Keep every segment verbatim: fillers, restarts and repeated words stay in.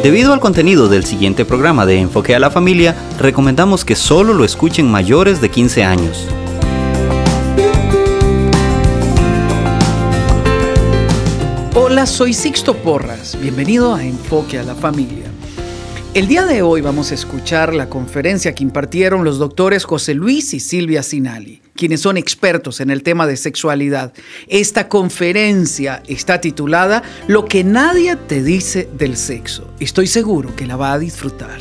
Debido al contenido del siguiente programa de Enfoque a la Familia, recomendamos que solo lo escuchen mayores de quince años. Hola, soy Sixto Porras. Bienvenido a Enfoque a la Familia. El día de hoy vamos a escuchar la conferencia que impartieron los doctores José Luis y Silvia Sinali, quienes son expertos en el tema de sexualidad. Esta conferencia está titulada Lo que nadie te dice del sexo. Estoy seguro que la va a disfrutar.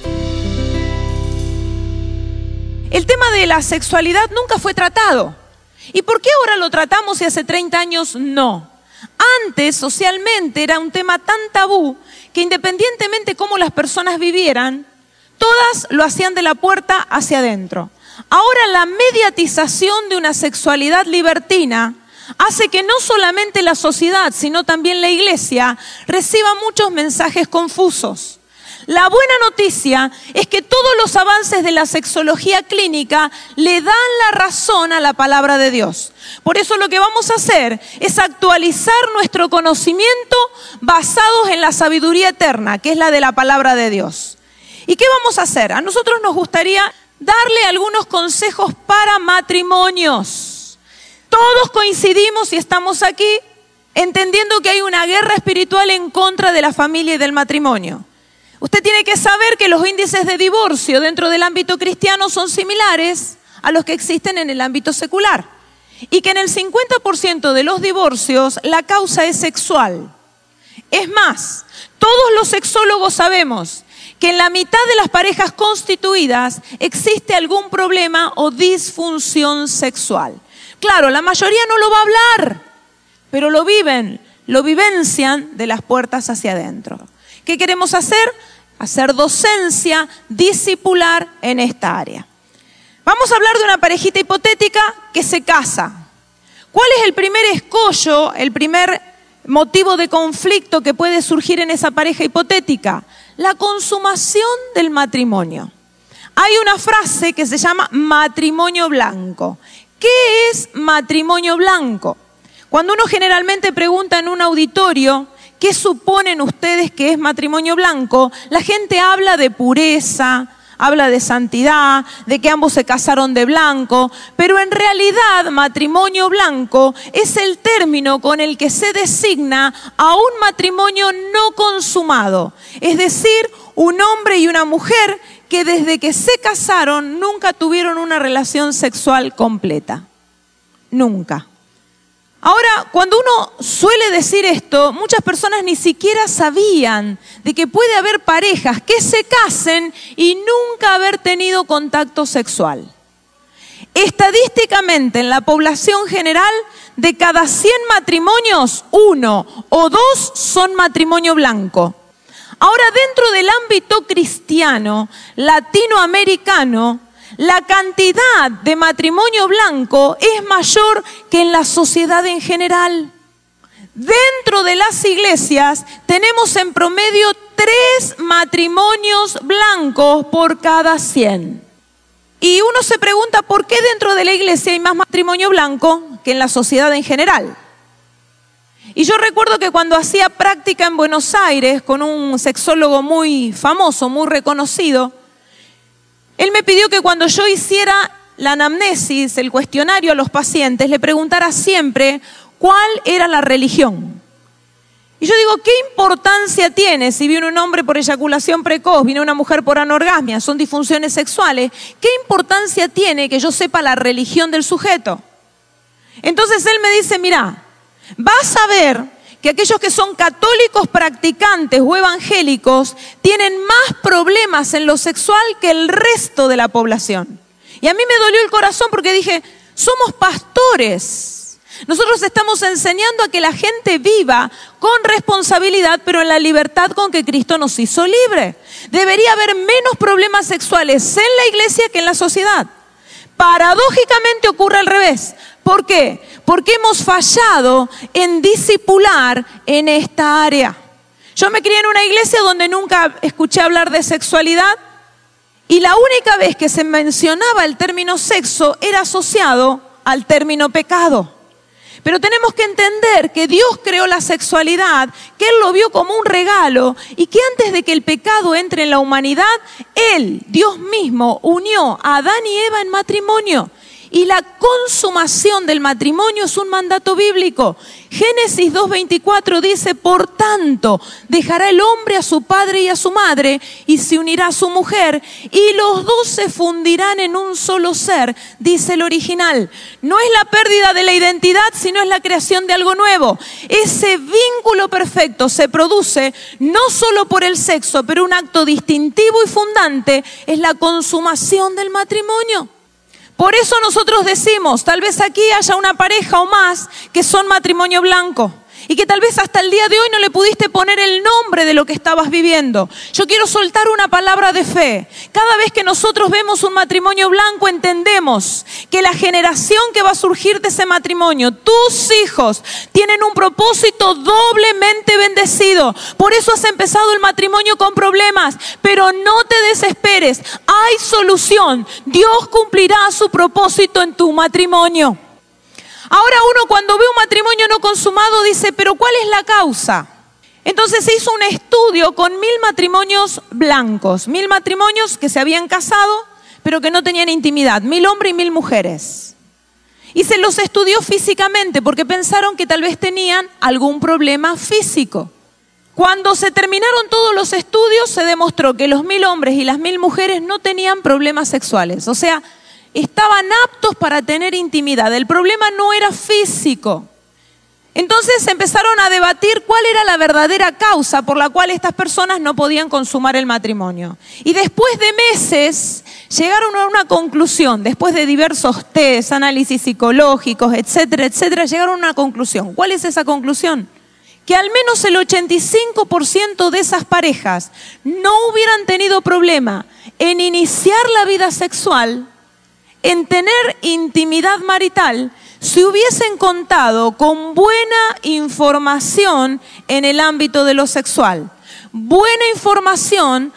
El tema de la sexualidad nunca fue tratado. ¿Y por qué ahora lo tratamos y hace treinta años no? Antes, socialmente, era un tema tan tabú que independientemente cómo las personas vivieran, todas lo hacían de la puerta hacia adentro. Ahora la mediatización de una sexualidad libertina hace que no solamente la sociedad, sino también la iglesia reciba muchos mensajes confusos. La buena noticia es que todos los avances de la sexología clínica le dan la razón a la palabra de Dios. Por eso lo que vamos a hacer es actualizar nuestro conocimiento basados en la sabiduría eterna, que es la de la palabra de Dios. ¿Y qué vamos a hacer? A nosotros nos gustaría darle algunos consejos para matrimonios. Todos coincidimos y estamos aquí entendiendo que hay una guerra espiritual en contra de la familia y del matrimonio. Usted tiene que saber que los índices de divorcio dentro del ámbito cristiano son similares a los que existen en el ámbito secular. Y que en el cincuenta por ciento de los divorcios la causa es sexual. Es más, todos los sexólogos sabemos que en la mitad de las parejas constituidas existe algún problema o disfunción sexual. Claro, la mayoría no lo va a hablar, pero lo viven, lo vivencian de las puertas hacia adentro. ¿Qué queremos hacer? Hacer docencia discipular en esta área. Vamos a hablar de una parejita hipotética que se casa. ¿Cuál es el primer escollo, el primer motivo de conflicto que puede surgir en esa pareja hipotética? La consumación del matrimonio. Hay una frase que se llama matrimonio blanco. ¿Qué es matrimonio blanco? Cuando uno generalmente pregunta en un auditorio, ¿qué suponen ustedes que es matrimonio blanco? La gente habla de pureza, habla de santidad, de que ambos se casaron de blanco, pero en realidad matrimonio blanco es el término con el que se designa a un matrimonio no consumado, es decir, un hombre y una mujer que desde que se casaron nunca tuvieron una relación sexual completa, nunca. Ahora, cuando uno suele decir esto, muchas personas ni siquiera sabían de que puede haber parejas que se casen y nunca haber tenido contacto sexual. Estadísticamente, en la población general, de cada cien matrimonios, uno o dos son matrimonio blanco. Ahora, dentro del ámbito cristiano, latinoamericano, la cantidad de matrimonio blanco es mayor que en la sociedad en general. Dentro de las iglesias tenemos en promedio tres matrimonios blancos por cada cien. Y uno se pregunta por qué dentro de la iglesia hay más matrimonio blanco que en la sociedad en general. Y yo recuerdo que cuando hacía práctica en Buenos Aires con un sexólogo muy famoso, muy reconocido, él me pidió que cuando yo hiciera la anamnesis, el cuestionario a los pacientes, le preguntara siempre cuál era la religión. Y yo digo, ¿qué importancia tiene si viene un hombre por eyaculación precoz, viene una mujer por anorgasmia, son disfunciones sexuales? ¿Qué importancia tiene que yo sepa la religión del sujeto? Entonces él me dice, mira, vas a ver que aquellos que son católicos practicantes o evangélicos tienen más problemas en lo sexual que el resto de la población. Y a mí me dolió el corazón porque dije, somos pastores. Nosotros estamos enseñando a que la gente viva con responsabilidad, pero en la libertad con que Cristo nos hizo libre. Debería haber menos problemas sexuales en la iglesia que en la sociedad. Paradójicamente ocurre al revés. ¿Por qué? Porque hemos fallado en discipular en esta área. Yo me crié en una iglesia donde nunca escuché hablar de sexualidad y la única vez que se mencionaba el término sexo era asociado al término pecado. Pero tenemos que entender que Dios creó la sexualidad, que Él lo vio como un regalo y que antes de que el pecado entre en la humanidad, Él, Dios mismo, unió a Adán y Eva en matrimonio. Y la consumación del matrimonio es un mandato bíblico. Génesis dos veinticuatro dice, por tanto, dejará el hombre a su padre y a su madre y se unirá a su mujer y los dos se fundirán en un solo ser, dice el original. No es la pérdida de la identidad, sino es la creación de algo nuevo. Ese vínculo perfecto se produce no solo por el sexo, pero un acto distintivo y fundante es la consumación del matrimonio. Por eso nosotros decimos, tal vez aquí haya una pareja o más que son matrimonio blanco y que tal vez hasta el día de hoy no le pudiste poner el nombre de lo que estabas viviendo. Yo quiero soltar una palabra de fe. Cada vez que nosotros vemos un matrimonio blanco entendemos que la generación que va a surgir de ese matrimonio, tus hijos, tienen un propósito doblemente bendecido. Por eso has empezado el matrimonio con problemas, pero no te desesperes. Hay solución. Dios cumplirá su propósito en tu matrimonio. Ahora uno cuando ve un matrimonio no consumado dice, pero ¿cuál es la causa? Entonces se hizo un estudio con mil matrimonios blancos, mil matrimonios que se habían casado, pero que no tenían intimidad, mil hombres y mil mujeres. Y se los estudió físicamente porque pensaron que tal vez tenían algún problema físico. Cuando se terminaron todos los estudios se demostró que los mil hombres y las mil mujeres no tenían problemas sexuales, o sea, estaban aptos para tener intimidad. El problema no era físico. Entonces empezaron a debatir cuál era la verdadera causa por la cual estas personas no podían consumar el matrimonio. Y después de meses llegaron a una conclusión, después de diversos test, análisis psicológicos, etcétera, etcétera, llegaron a una conclusión. ¿Cuál es esa conclusión? Que al menos el ochenta y cinco por ciento de esas parejas no hubieran tenido problema en iniciar la vida sexual, en tener intimidad marital, si hubiesen contado con buena información en el ámbito de lo sexual. Buena información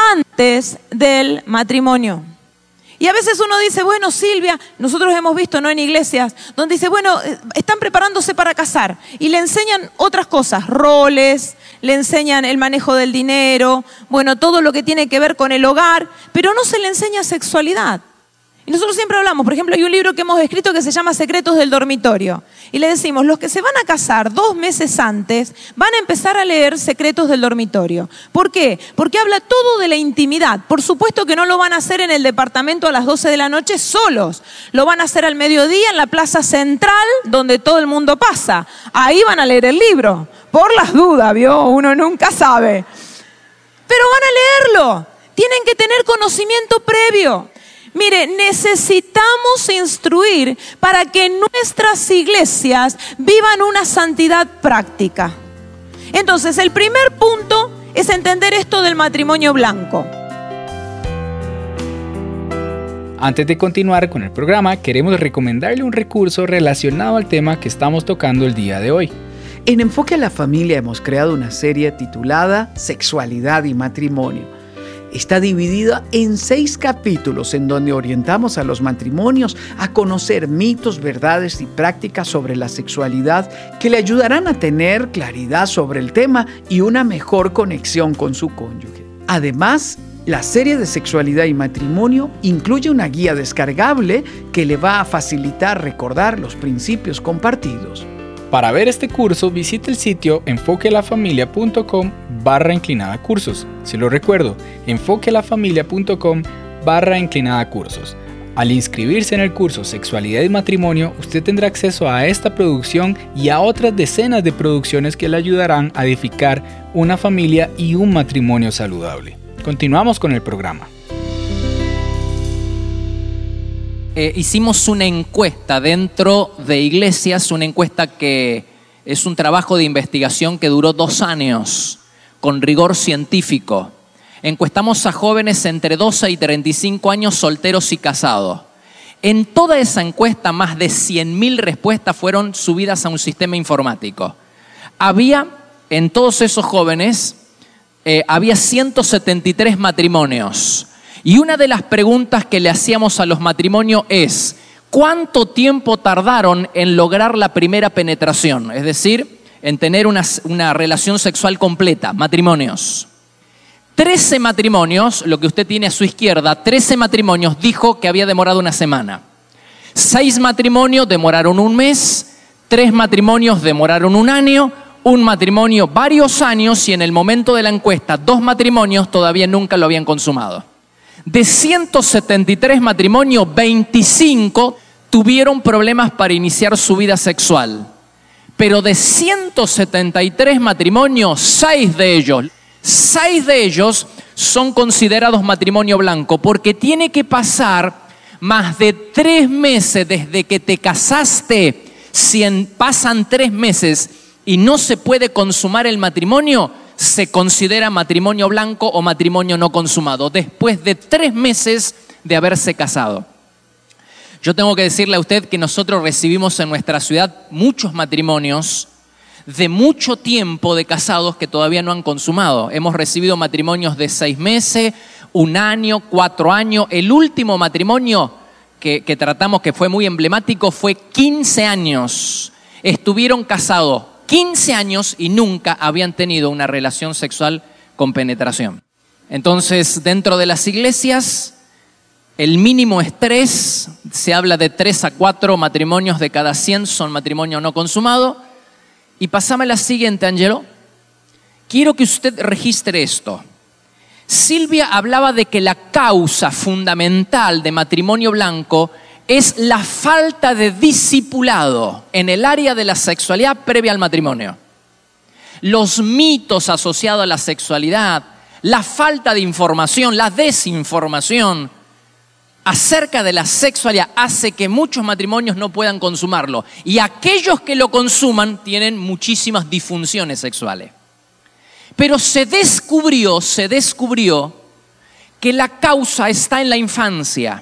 antes del matrimonio. Y a veces uno dice, bueno, Silvia, nosotros hemos visto, ¿no?, en iglesias, donde dice, bueno, están preparándose para casar y le enseñan otras cosas, roles, le enseñan el manejo del dinero, bueno, todo lo que tiene que ver con el hogar, pero no se le enseña sexualidad. Y nosotros siempre hablamos, por ejemplo, hay un libro que hemos escrito que se llama Secretos del Dormitorio. Y le decimos, los que se van a casar dos meses antes van a empezar a leer Secretos del Dormitorio. ¿Por qué? Porque habla todo de la intimidad. Por supuesto que no lo van a hacer en el departamento a las doce de la noche solos. Lo van a hacer al mediodía en la plaza central donde todo el mundo pasa. Ahí van a leer el libro. Por las dudas, ¿vio? Uno nunca sabe. Pero van a leerlo. Tienen que tener conocimiento previo. Mire, necesitamos instruir para que nuestras iglesias vivan una santidad práctica. Entonces, el primer punto es entender esto del matrimonio blanco. Antes de continuar con el programa, queremos recomendarle un recurso relacionado al tema que estamos tocando el día de hoy. En Enfoque a la Familia hemos creado una serie titulada Sexualidad y Matrimonio. Está dividida en seis capítulos en donde orientamos a los matrimonios a conocer mitos, verdades y prácticas sobre la sexualidad que le ayudarán a tener claridad sobre el tema y una mejor conexión con su cónyuge. Además, la serie de Sexualidad y Matrimonio incluye una guía descargable que le va a facilitar recordar los principios compartidos. Para ver este curso, visite el sitio enfoquealafamilia.com barra inclinada cursos. Se lo recuerdo, enfoquealafamilia.com barra inclinada cursos. Al inscribirse en el curso Sexualidad y Matrimonio, usted tendrá acceso a esta producción y a otras decenas de producciones que le ayudarán a edificar una familia y un matrimonio saludable. Continuamos con el programa. Eh, hicimos una encuesta dentro de iglesias, una encuesta que es un trabajo de investigación que duró dos años, con rigor científico. Encuestamos a jóvenes entre doce y treinta y cinco años, solteros y casados. En toda esa encuesta, más de cien mil respuestas fueron subidas a un sistema informático. Había, en todos esos jóvenes, eh, había ciento setenta y tres matrimonios. Y una de las preguntas que le hacíamos a los matrimonios es, ¿Cuánto tiempo tardaron en lograr la primera penetración? Es decir, en tener una, una relación sexual completa, matrimonios. Trece matrimonios, lo que usted tiene a su izquierda, trece matrimonios dijo que había demorado una semana. Seis matrimonios demoraron un mes, tres matrimonios demoraron un año, un matrimonio varios años y en el momento de la encuesta, dos matrimonios todavía nunca lo habían consumado. De ciento setenta y tres matrimonios, veinticinco tuvieron problemas para iniciar su vida sexual. Pero de ciento setenta y tres matrimonios, seis de ellos, seis de ellos son considerados matrimonio blanco porque tiene que pasar más de tres meses desde que te casaste. Si en, pasan tres meses y no se puede consumar el matrimonio, se considera matrimonio blanco o matrimonio no consumado, después de tres meses de haberse casado. Yo tengo que decirle a usted que nosotros recibimos en nuestra ciudad muchos matrimonios de mucho tiempo de casados que todavía no han consumado. Hemos recibido matrimonios de seis meses, un año, cuatro años. El último matrimonio que, que tratamos, que fue muy emblemático, fue quince años. Estuvieron casados quince años y nunca habían tenido una relación sexual con penetración. Entonces, dentro de las iglesias, el mínimo es tres. Se habla de tres a cuatro matrimonios de cada cien son matrimonio no consumado. Y pasame la siguiente, Angelo. Quiero que usted registre esto. Silvia hablaba de que la causa fundamental de matrimonio blanco es la falta de discipulado en el área de la sexualidad previa al matrimonio. Los mitos asociados a la sexualidad, la falta de información, la desinformación acerca de la sexualidad hace que muchos matrimonios no puedan consumarlo. Y aquellos que lo consuman tienen muchísimas disfunciones sexuales. Pero se descubrió, se descubrió que la causa está en la infancia.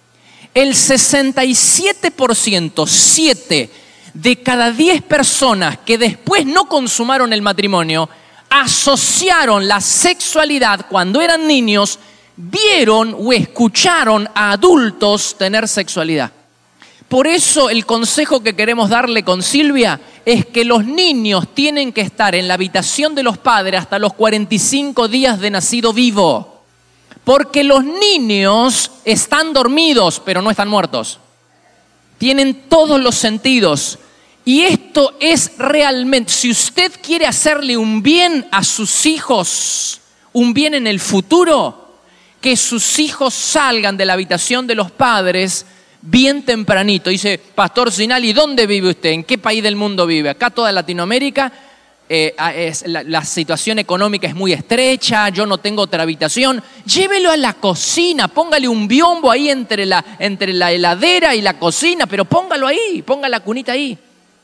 El sesenta y siete por ciento, siete de cada diez personas que después no consumaron el matrimonio, asociaron la sexualidad cuando eran niños, vieron o escucharon a adultos tener sexualidad. Por eso el consejo que queremos darle con Silvia es que los niños tienen que estar en la habitación de los padres hasta los cuarenta y cinco días de nacido vivo. Porque los niños están dormidos, pero no están muertos. Tienen todos los sentidos. Y esto es realmente, si usted quiere hacerle un bien a sus hijos, un bien en el futuro, que sus hijos salgan de la habitación de los padres bien tempranito. Dice, Pastor Zinali, ¿dónde vive usted? ¿En qué país del mundo vive? Acá toda Latinoamérica. Eh, es, la, la situación económica es muy estrecha, yo no tengo otra habitación. Llévelo a la cocina, póngale un biombo ahí entre la, entre la heladera y la cocina, pero póngalo ahí, ponga la cunita ahí.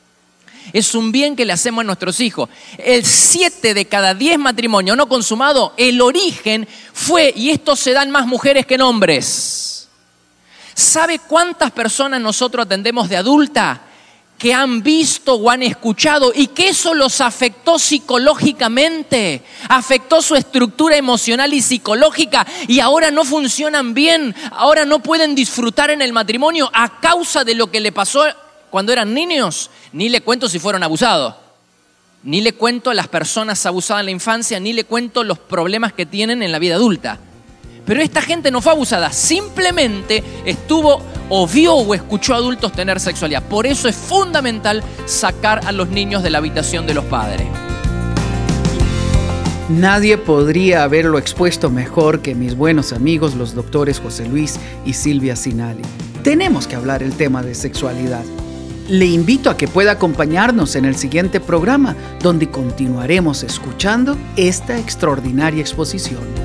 Es un bien que le hacemos a nuestros hijos. El siete de cada diez matrimonios no consumados, el origen fue, y esto se dan más mujeres que en hombres. ¿Sabe cuántas personas nosotros atendemos de adulta que han visto o han escuchado y que eso los afectó psicológicamente, afectó su estructura emocional y psicológica y ahora no funcionan bien, ahora no pueden disfrutar en el matrimonio a causa de lo que le pasó cuando eran niños? Ni le cuento si fueron abusados, ni le cuento a las personas abusadas en la infancia, ni le cuento los problemas que tienen en la vida adulta. Pero esta gente no fue abusada, simplemente estuvo o vio o escuchó a adultos tener sexualidad. Por eso es fundamental sacar a los niños de la habitación de los padres. Nadie podría haberlo expuesto mejor que mis buenos amigos, los doctores José Luis y Silvia Zinali. Tenemos que hablar el tema de sexualidad. Le invito a que pueda acompañarnos en el siguiente programa, donde continuaremos escuchando esta extraordinaria exposición.